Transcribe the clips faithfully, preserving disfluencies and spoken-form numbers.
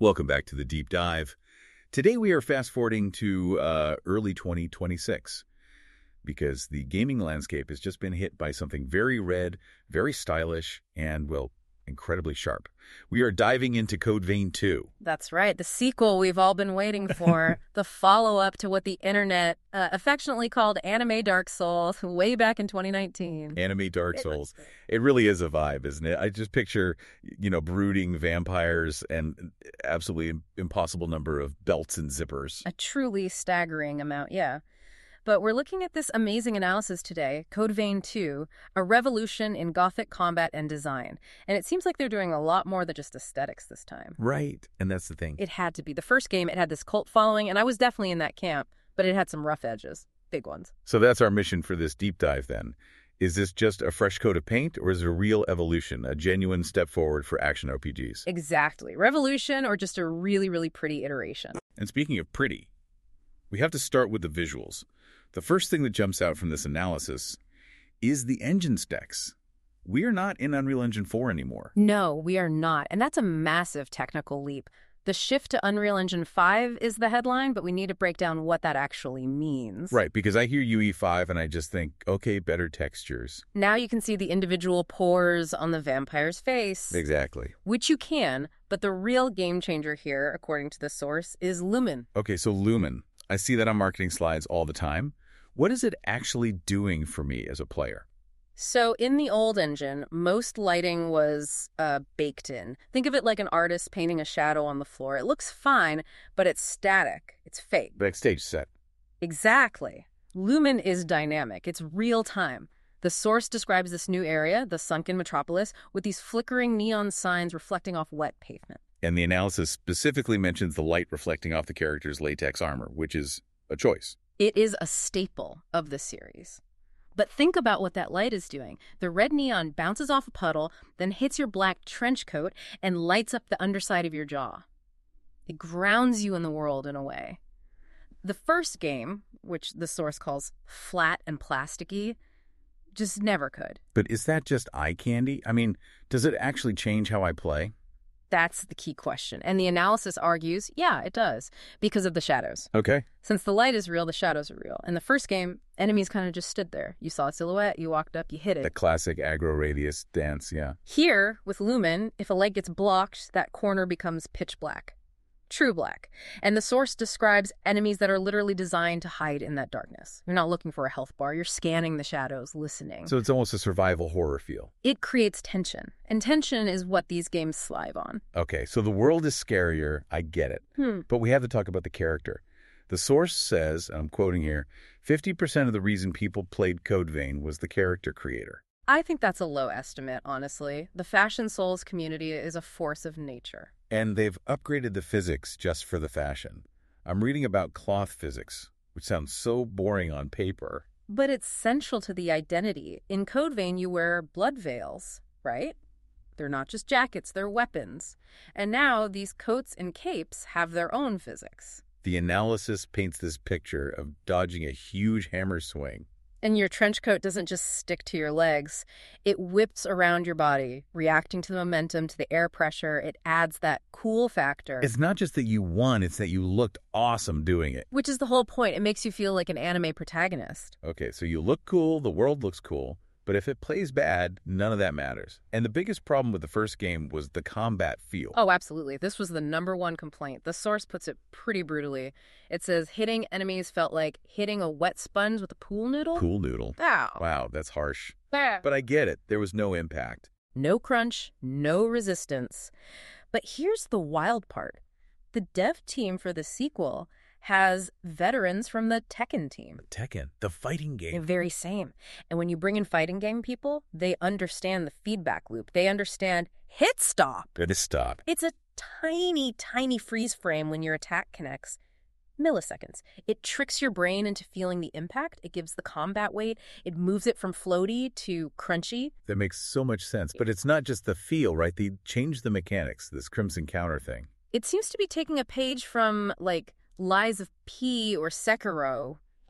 Welcome back to the Deep Dive. Today we are fast-forwarding to uh, early twenty twenty-six because the gaming landscape has just been hit by something very red, very stylish, and, well, incredibly sharp. We are diving into Code Vein two. That's right. The sequel we've all been waiting for. The follow-up to what the internet uh, affectionately called Anime Dark Souls way back in twenty nineteen. Anime Dark Souls. It really is a vibe, isn't it? I just picture, you know, brooding vampires and absolutely impossible number of belts and zippers. A truly staggering amount, yeah. But we're looking at this amazing analysis today, Code Vein two, a revolution in Gothic combat and design. And it seems like they're doing a lot more than just aesthetics this time. Right, and that's the thing. It had to be. The first game, it had this cult following, and I was definitely in that camp, but it had some rough edges, big ones. So that's our mission for this deep dive then. Is this just a fresh coat of paint, or is it a real evolution, a genuine step forward for action R P Gs? Exactly. Revolution or just a really, really pretty iteration. And speaking of pretty, we have to start with the visuals. The first thing that jumps out from this analysis is the engine specs. We are not in Unreal Engine four anymore. No, we are not. And that's a massive technical leap. The shift to Unreal Engine five is the headline, but we need to break down what that actually means. Right, because I hear U E five and I just think, okay, better textures. Now you can see the individual pores on the vampire's face. Exactly. Which you can, but the real game changer here, according to the source, is Lumen. Okay, so Lumen. I see that on marketing slides all the time. What is it actually doing for me as a player? So in the old engine, most lighting was uh, baked in. Think of it like an artist painting a shadow on the floor. It looks fine, but it's static. It's fake. Backstage set. Exactly. Lumen is dynamic. It's real time. The source describes this new area, the sunken metropolis, with these flickering neon signs reflecting off wet pavement. And the analysis specifically mentions the light reflecting off the character's latex armor, which is a choice. It is a staple of the series. But think about what that light is doing. The red neon bounces off a puddle, then hits your black trench coat and lights up the underside of your jaw. It grounds you in the world in a way. The first game, which the source calls flat and plasticky, just never could. But is that just eye candy? I mean, does it actually change how I play? That's the key question. And the analysis argues, yeah, it does, because of the shadows. Okay. Since the light is real, the shadows are real. In the first game, enemies kind of just stood there. You saw a silhouette, you walked up, you hit it. The classic aggro radius dance, yeah. Here, with Lumen, if a light gets blocked, that corner becomes pitch black. True black. And the source describes enemies that are literally designed to hide in that darkness. You're not looking for a health bar. You're scanning the shadows, listening. So it's almost a survival horror feel. It creates tension. And tension is what these games thrive on. Okay, so the world is scarier. I get it. Hmm. But we have to talk about the character. The source says, and I'm quoting here, fifty percent of the reason people played Code Vein was the character creator. I think that's a low estimate, honestly. The Fashion Souls community is a force of nature. And they've upgraded the physics just for the fashion. I'm reading about cloth physics, which sounds so boring on paper. But it's central to the identity. In Code Vein, you wear blood veils, right? They're not just jackets, they're weapons. And now these coats and capes have their own physics. The analysis paints this picture of dodging a huge hammer swing. And your trench coat doesn't just stick to your legs. It whips around your body, reacting to the momentum, to the air pressure. It adds that cool factor. It's not just that you won, it's that you looked awesome doing it. Which is the whole point. It makes you feel like an anime protagonist. Okay, so you look cool, the world looks cool, but if it plays bad, none of that matters. And the biggest problem with the first game was the combat feel. Oh, absolutely. This was the number one complaint. The source puts it pretty brutally. It says hitting enemies felt like hitting a wet sponge with a pool noodle. Pool noodle. Ow. Wow, that's harsh. Ah. But I get it. There was no impact. No crunch, no resistance. But here's the wild part. The dev team for the sequel has veterans from the Tekken team. Tekken, the fighting The game. very same. And when you bring in fighting game people, they understand the feedback loop. They understand hit stop. Good to stop. It's a tiny, tiny freeze frame when your attack connects. Milliseconds. It tricks your brain into feeling the impact. It gives the combat weight. It moves it from floaty to crunchy. That makes so much sense. But it's not just the feel, right? They changed the mechanics, this Crimson Counter thing. It seems to be taking a page from, like, Lies of P or Sekiro.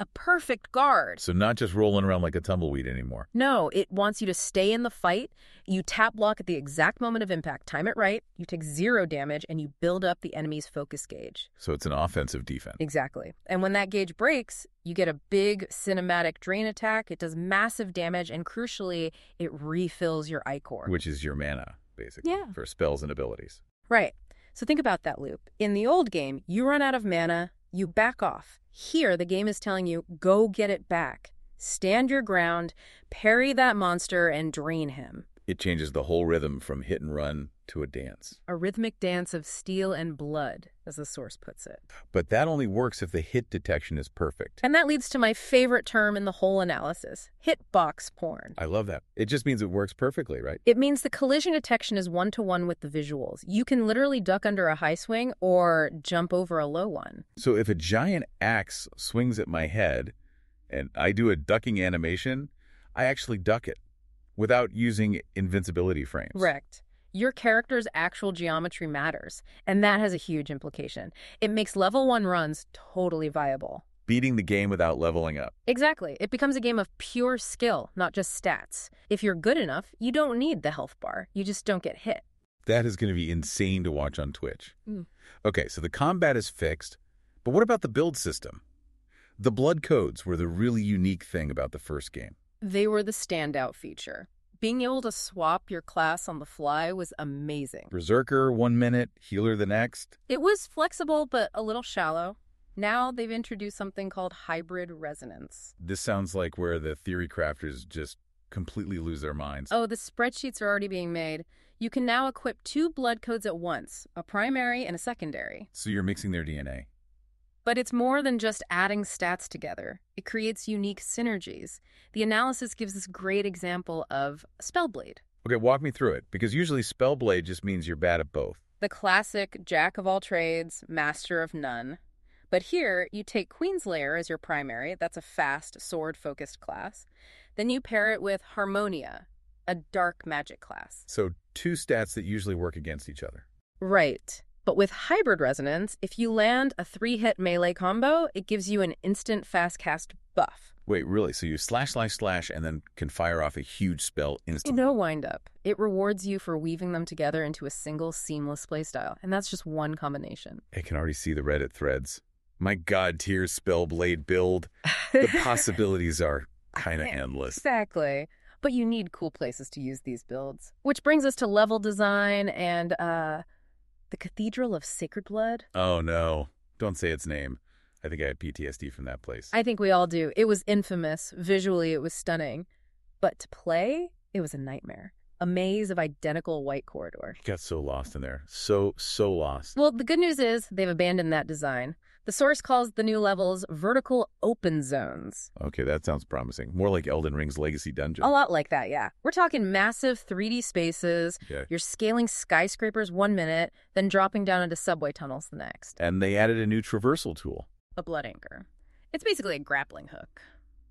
a perfect guard. So not just rolling around like a tumbleweed anymore. No, it wants you to stay in the fight. You tap block at the exact moment of impact, time it right, you take zero damage, and you build up the enemy's focus gauge. So it's an offensive defense. Exactly. And when that gauge breaks, you get a big cinematic drain attack. It does massive damage, and crucially, it refills your Ichor. Which is your mana, basically, Yeah. for spells and abilities. Right. So think about that loop. In the old game, you run out of mana, you back off. Here, the game is telling you, go get it back. Stand your ground, parry that monster, and drain him. It changes the whole rhythm from hit and run to a dance. A rhythmic dance of steel and blood, as the source puts it. But that only works if the hit detection is perfect. And that leads to my favorite term in the whole analysis, hitbox porn. I love that. It just means it works perfectly, right? It means the collision detection is one-to-one with the visuals. You can literally duck under a high swing or jump over a low one. So if a giant axe swings at my head and I do a ducking animation, I actually duck it without using invincibility frames. Correct. Your character's actual geometry matters, and that has a huge implication. It makes level one runs totally viable. Beating the game without leveling up. Exactly. It becomes a game of pure skill, not just stats. If you're good enough, you don't need the health bar. You just don't get hit. That is going to be insane to watch on Twitch. Mm. Okay, so the combat is fixed, but what about the build system? The blood codes were the really unique thing about the first game. They were the standout feature. Being able to swap your class on the fly was amazing. Berserker one minute, healer the next. It was flexible, but a little shallow. Now they've introduced something called hybrid resonance. This sounds like where the theory crafters just completely lose their minds. Oh, the spreadsheets are already being made. You can now equip two blood codes at once, a primary and a secondary. So you're mixing their D N A. But it's more than just adding stats together. It creates unique synergies. The analysis gives this great example of Spellblade. Okay, walk me through it, because usually Spellblade just means you're bad at both. The classic jack of all trades, master of none. But here, you take Queenslayer as your primary. That's a fast, sword-focused class. Then you pair it with Harmonia, a dark magic class. So two stats that usually work against each other. Right. But with Hybrid Resonance, if you land a three-hit melee combo, it gives you an instant fast cast buff. Wait, really? So you slash, slash, slash, and then can fire off a huge spell instantly? No wind-up. It rewards you for weaving them together into a single seamless playstyle, and that's just one combination. I can already see the Reddit threads. My god, Tears Spellblade build. The possibilities are kind of endless. Exactly. But you need cool places to use these builds. Which brings us to level design and, uh... the Cathedral of Sacred Blood. Oh, no. Don't say its name. I think I had P T S D from that place. I think we all do. It was infamous. Visually, it was stunning. But to play, it was a nightmare. A maze of identical white corridor. Got so lost in there. So, so lost. Well, the good news is they've abandoned that design. The source calls the new levels vertical open zones. Okay, that sounds promising. More like Elden Ring's Legacy Dungeon. A lot like that, yeah. We're talking massive three D spaces. Yeah. You're scaling skyscrapers one minute, then dropping down into subway tunnels the next. And they added a new traversal tool. A blood anchor. It's basically a grappling hook.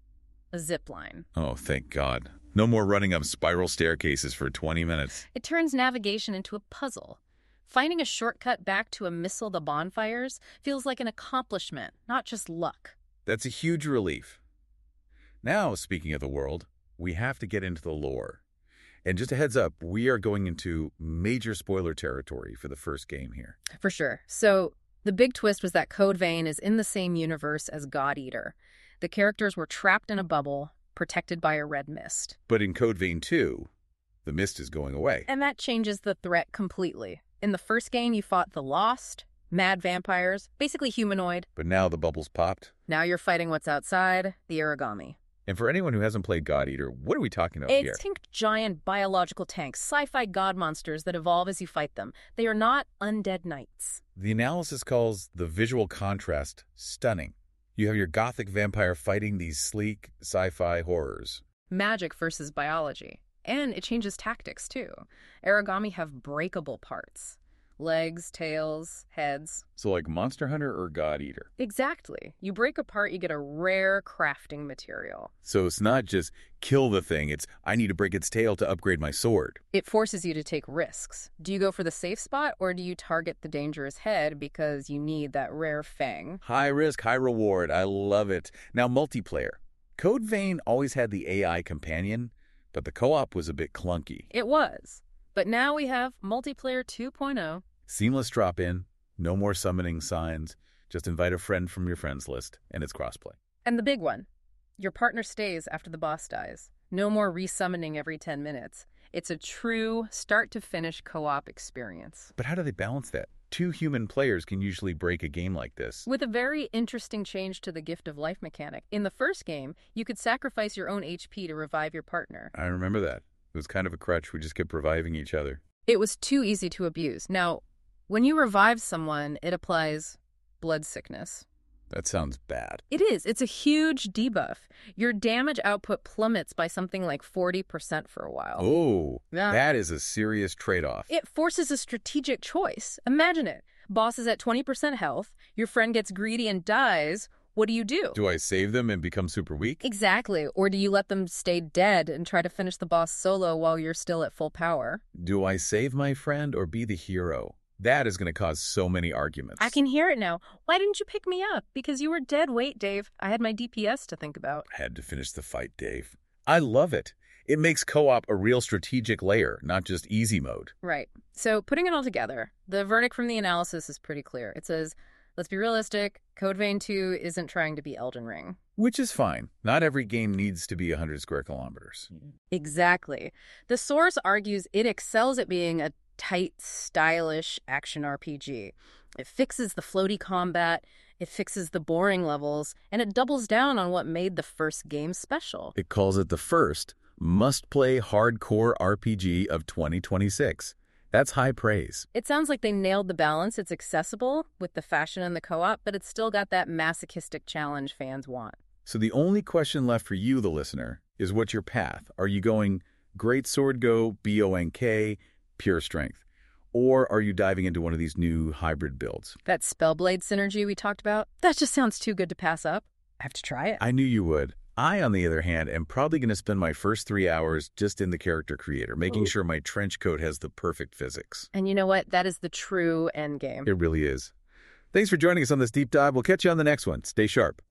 A zip line. Oh, thank God. No more running up spiral staircases for twenty minutes. It turns navigation into a puzzle. Finding a shortcut back to a Missile the Bonfires feels like an accomplishment, not just luck. That's a huge relief. Now, speaking of the world, we have to get into the lore. And just a heads up, we are going into major spoiler territory for the first game here. For sure. So, the big twist was that Code Vein is in the same universe as God Eater. The characters were trapped in a bubble, protected by a red mist. But in Code Vein two, the mist is going away. And that changes the threat completely. In the first game, you fought the Lost, mad vampires, basically humanoid. But now the bubble's popped. Now you're fighting what's outside, the Aragami. And for anyone who hasn't played God Eater, what are we talking about It's here? think giant biological tanks, sci-fi god monsters that evolve as you fight them. They are not undead knights. The analysis calls the visual contrast stunning. You have your gothic vampire fighting these sleek sci-fi horrors. Magic versus biology. And it changes tactics, too. Aragami have breakable parts. Legs, tails, heads. So like Monster Hunter or God Eater. Exactly. You break apart, you get a rare crafting material. So it's not just kill the thing, it's I need to break its tail to upgrade my sword. It forces you to take risks. Do you go for the safe spot, or do you target the dangerous head because you need that rare fang? High risk, high reward. I love it. Now, multiplayer. Code Vein always had the A I companion, but the co-op was a bit clunky. It was. But now we have Multiplayer two point oh. Seamless drop-in, no more summoning signs. Just invite a friend from your friends list, and it's crossplay. And the big one. Your partner stays after the boss dies. No more resummoning every ten minutes. It's a true start-to-finish co-op experience. But how do they balance that? Two human players can usually break a game like this. With a very interesting change to the Gift of Life mechanic. In the first game, you could sacrifice your own H P to revive your partner. I remember that. It was kind of a crutch. We just kept reviving each other. It was too easy to abuse. Now, when you revive someone, it applies blood sickness. That sounds bad. It is. It's a huge debuff. Your damage output plummets by something like forty percent for a while. Oh, Yeah. that is a serious trade-off. It forces a strategic choice. Imagine it. Boss is at twenty percent health. Your friend gets greedy and dies. What do you do? Do I save them and become super weak? Exactly. Or do you let them stay dead and try to finish the boss solo while you're still at full power? Do I save my friend or be the hero? That is going to cause so many arguments. I can hear it now. Why didn't you pick me up? Because you were dead weight, Dave. I had my D P S to think about. Had to finish the fight, Dave. I love it. It makes co-op a real strategic layer, not just easy mode. Right. So putting it all together, the verdict from the analysis is pretty clear. It says, let's be realistic, Code Vein two isn't trying to be Elden Ring. Which is fine. Not every game needs to be one hundred square kilometers. Exactly. The source argues it excels at being a tight, stylish action R P G. It fixes the floaty combat, it fixes the boring levels, and it doubles down on what made the first game special. It calls it the first must-play hardcore R P G of twenty twenty-six. That's high praise. It sounds like they nailed the balance. It's accessible with the fashion and the co-op, but it's still got that masochistic challenge fans want. So the only question left for you, the listener, is what's your path? Are you going Great Sword Go, B O N K, pure strength? Or are you diving into one of these new hybrid builds? That Spellblade synergy we talked about, that just sounds too good to pass up. I have to try it. I knew you would. I, on the other hand, am probably going to spend my first three hours just in the character creator, making Ooh. sure my trench coat has the perfect physics. And you know what? That is the true end game. It really is. Thanks for joining us on this deep dive. We'll catch you on the next one. Stay sharp.